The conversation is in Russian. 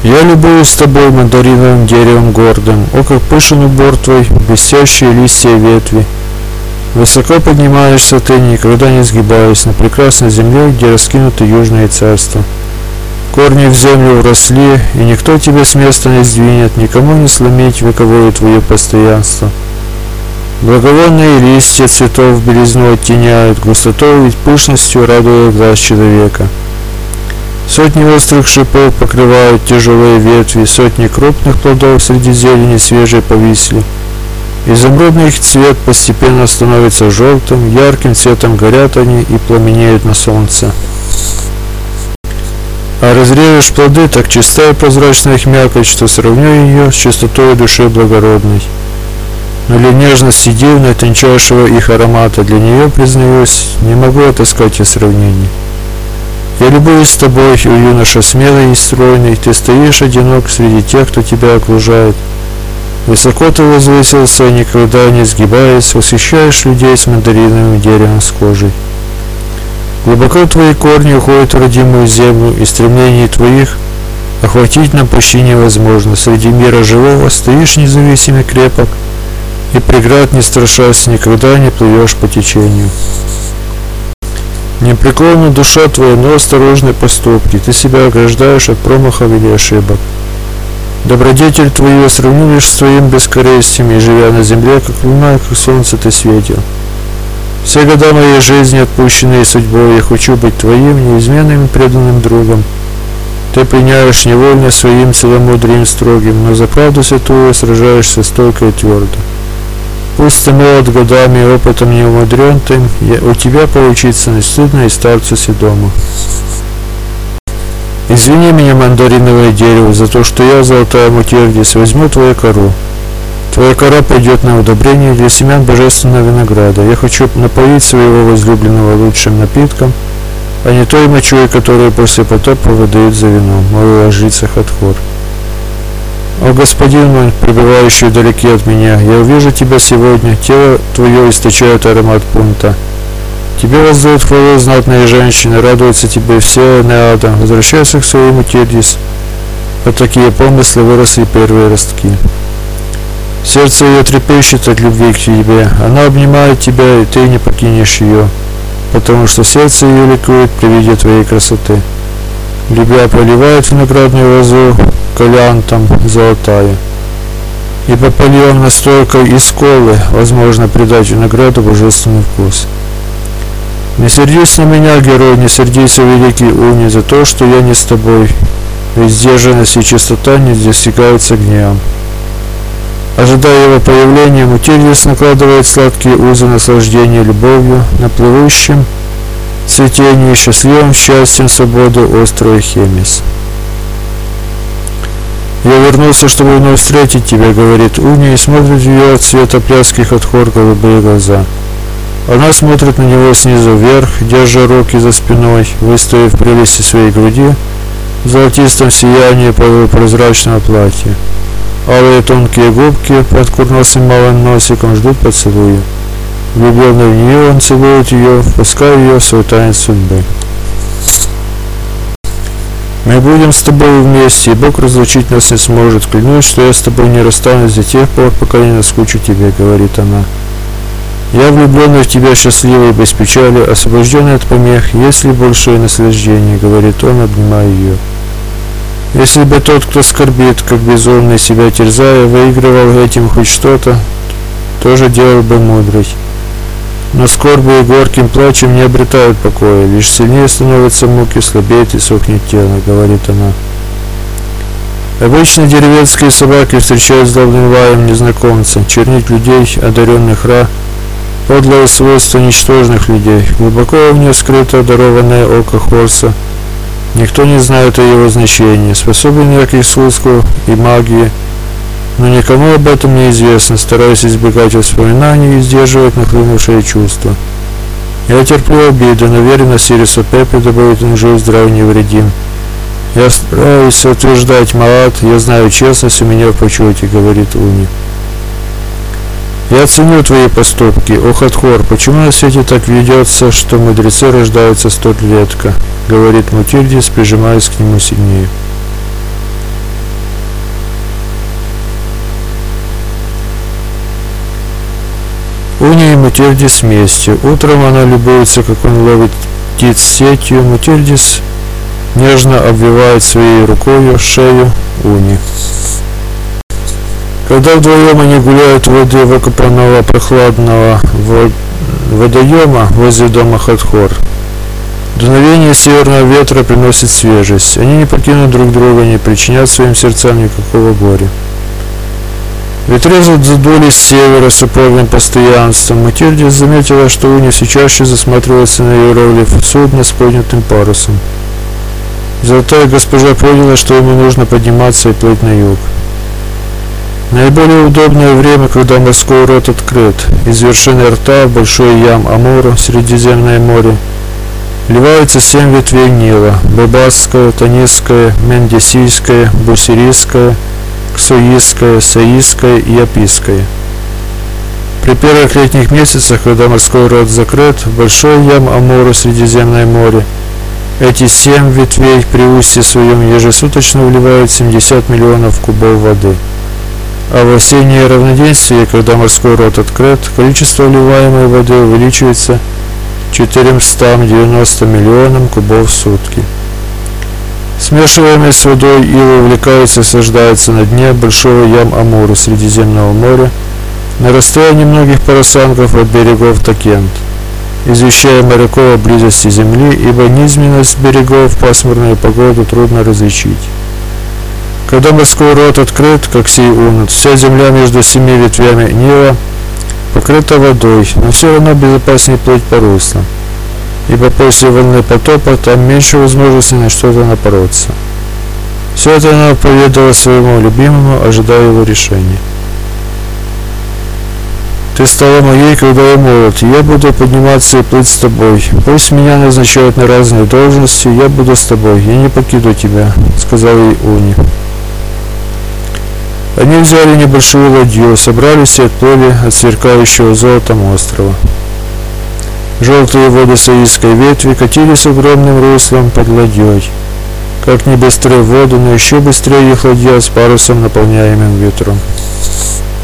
Я любуюсь с тобой мандариновым деревом гордым, о, как пышен убор твой, блестящие листья и ветви. Высоко поднимаешься ты, никогда не сгибаясь, на прекрасной земле, где раскинуты южные царства. Корни в землю вросли, и никто тебя с места не сдвинет, никому не сломить вековое твое постоянство. Благовонные листья цветов белизну оттеняют, густотой и пышностью радуя глаз человека. Сотни острых шипов покрывают тяжелые ветви, сотни крупных плодов среди зелени свежей повисли. Изумрудный их цвет постепенно становится желтым, ярким цветом горят они и пламенеют на солнце. А разрежешь плоды, так чистая и прозрачная их мякоть, что сравню ее с чистотой души благородной. Но для нежности дивной, тончайшего их аромата, для нее, признаюсь, не могу отыскать и сравнений. Я любуюсь с тобой, о юноша смелый и стройный, ты стоишь одинок среди тех, кто тебя окружает. Высоко ты возвысился, никогда не сгибаясь, восхищаешь людей с мандариновым деревом с кожей. Глубоко твои корни уходят в родимую землю, и стремлений твоих охватить нам почти невозможно. Среди мира живого стоишь независимый крепок, и преград не страшась, никогда не плывешь по течению. Непреклонна душа твоя, но осторожны поступки, ты себя ограждаешь от промахов или ошибок. Добродетель твою сравню лишь с твоим бескорыстием, и живя на земле, как луна, как солнце ты светил. Все года моей жизни, отпущенные судьбой, я хочу быть твоим неизменным и преданным другом. Ты пленяешь невольно своим целомудрием строгим, но за правду святую сражаешься стойко и твердо. Пусть ты молод годами и опытом не умудрен ты, у тебя поучиться не стыдно и старцу седому. Извини меня, мандариновое дерево, за то, что я, золотая Мутирдис, возьму твою кору. Твоя кора пойдет на удобрение для семян божественного винограда. Я хочу напоить своего возлюбленного лучшим напитком, а не той мочой, которую после потопа выдают за вино, молвила жрица Хатхор. О, господин мой, пребывающий вдалеке от меня, я увижу тебя сегодня, тело твое источает аромат пунта. Тебе воздают хвалу знатные женщины, радуются тебе все неада, возвращайся к своему Тирдис, а такие помыслы выросли первые ростки. Сердце ее трепещет от любви к тебе, она обнимает тебя, и ты не покинешь ее, потому что сердце ее ликует при виде твоей красоты. Любя поливает виноградную лозу калянтом золотая, ибо польем настойкой из колы возможно придать винограду божественный вкус. Не сердись на меня, герой, не сердись, великий Уни, за то, что я не с тобой, ведь сдержанность и чистота не достигаются гневом. Ожидая его появления, Мутирдис накладывает сладкие узы наслаждения любовью на плывущем цветении, счастливым счастьем свободы острова Хемис. Я вернулся, чтобы вновь встретить тебя, говорит Уни, и смотрит в ее от цвета пляских Хатхор голубые глаза. Она смотрит на него снизу вверх, держа руки за спиной, выставив прелести своей груди в золотистом сиянии полупрозрачного платья. Алые тонкие губки под курносым малым носиком ждут поцелуя. Влюбленный в нее, он целует ее, впуская ее в свой танец судьбы. Мы будем с тобой вместе, и Бог разлучить нас не сможет. Клянусь, что я с тобой не расстанусь до тех пор, пока не наскучу тебе, говорит она. Я влюбленный в тебя, счастливый, без печали, освобожденный от помех, есть ли большее наслаждение, говорит он, обнимая ее. Если бы тот, кто скорбит, как безумный, себя терзая, выигрывал этим хоть что-то, тоже делал бы мудрость. Но скорбью и горьким плачем не обретают покоя, лишь сильнее становятся муки, слабеет и сохнет тело, говорит она. Обычно деревенские собаки встречают злобным лаем незнакомца, чернить людей, одаренных Ра, подлое свойство ничтожных людей, глубоко в нее скрыто дарованное око Хорса. Никто не знает о его значении, способен я к искусству и магии, но никому об этом не известно, стараясь избегать воспоминаний и сдерживать нахлынувшие чувства. Я терплю обиды, но верю на Сирису Пепе, да будет он жив, здрав, невредим. Я стараюсь утверждать Маат, я знаю честность у меня в почете, говорит Уни. Я ценю твои поступки, о Хатхор, почему на свете так ведется, что мудрецы рождаются столь редко, говорит Мутирдис, прижимаясь к нему сильнее. Уни и Мутирдис вместе. Утром она любуется, как он ловит птиц сетью. Мутирдис нежно обвивает своей рукой шею Уни. Когда вдвоем они гуляют в воде выкопанного прохладного водоема возле дома Хатхор, дуновение северного ветра приносит свежесть. Они не покинут друг друга, не причинят своим сердцам никакого горя. Ветры задули с севера с упорным постоянством. Мутирдис заметила, что Уни все чаще засматривается на иероглиф судна с поднятым парусом. Золотая госпожа поняла, что ему нужно подниматься и плыть на юг. Наиболее удобное время, когда морской рот открыт. Из вершины рта в большой ям Амуру, Средиземное море, вливается 7 ветвей Нила: Бебасская, Танисская, Мендесийская, Бусирийская, Ксуийская, Саийская и Апийская. При первых летних месяцах, когда морской рот закрыт, в большой ям Амуру, Средиземное море, эти 7 ветвей при устье своем ежесуточно вливают 70 миллионов кубов воды. А в осеннее равноденствие, когда морской рот открыт, количество вливаемой воды увеличивается 490 миллионам кубов в сутки. Смешиваемый с водой ил увлекается и осаждается на дне большого ям Амуру, Средиземного моря, на расстоянии многих парусанков от берегов Такент, извещая моряков о близости земли, ибо низменность берегов в пасмурную погоду трудно различить. Когда морской рот открыт, как сей унут, вся земля между 7 ветвями Нила покрыта водой, но все равно безопаснее плыть по руслам, ибо после волны потопа там меньше возможности на что-то напороться. Все это она поведала своему любимому, ожидая его решения. Ты стала моей, когда я молод, и я буду подниматься и плыть с тобой. Пусть меня назначают на разные должности, я буду с тобой, я не покину тебя, сказал ей Уни. Они взяли небольшую ладью, собрались и отплыли от сверкающего золотом острова. Желтые воды Саийской ветви катились огромным руслом под ладьей. Как не быстрее в воду, но еще быстрее их ладья с парусом, наполняемым ветром.